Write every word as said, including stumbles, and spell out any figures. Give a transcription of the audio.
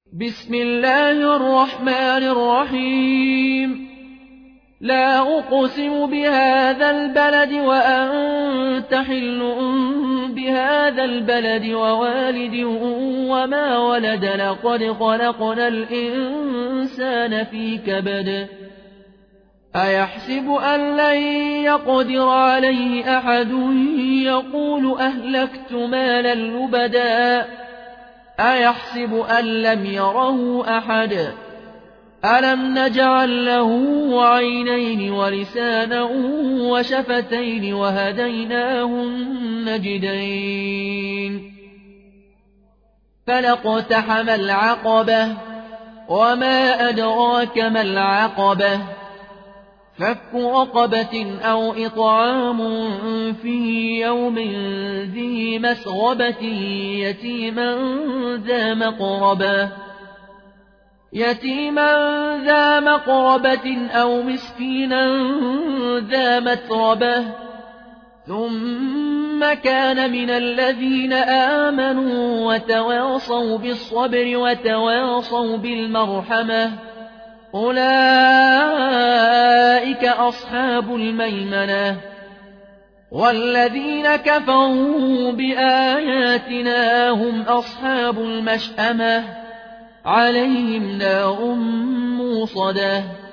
بسم الله الرحمن الرحيم. لا أقسم بهذا البلد وأنت حل بهذا البلد ووالد وما ولد. لقد خلقنا الإنسان في كبد. أيحسب أن لن يقدر عليه أحد. يقول أهلكت مالا لبدا. أيحسب أن لم يره أحد. ألم نجعل له عينين ولسانا وشفتين وهديناه النجدين. فلاقتحم العقبة وما أدراك ما العقبة. فك رقبة أو إطعام في يوم ذي مسغبة يتيما ذا مقربة يتيما ذا مقربة أو مسكينا ذا متربة ثم كان من الذين آمنوا وتواصوا بالصبر وتواصوا بالمرحمة أولئك أصحاب الميمنة. والذين كفروا بآياتنا هم أصحاب المشأمة عليهم نار موصدة.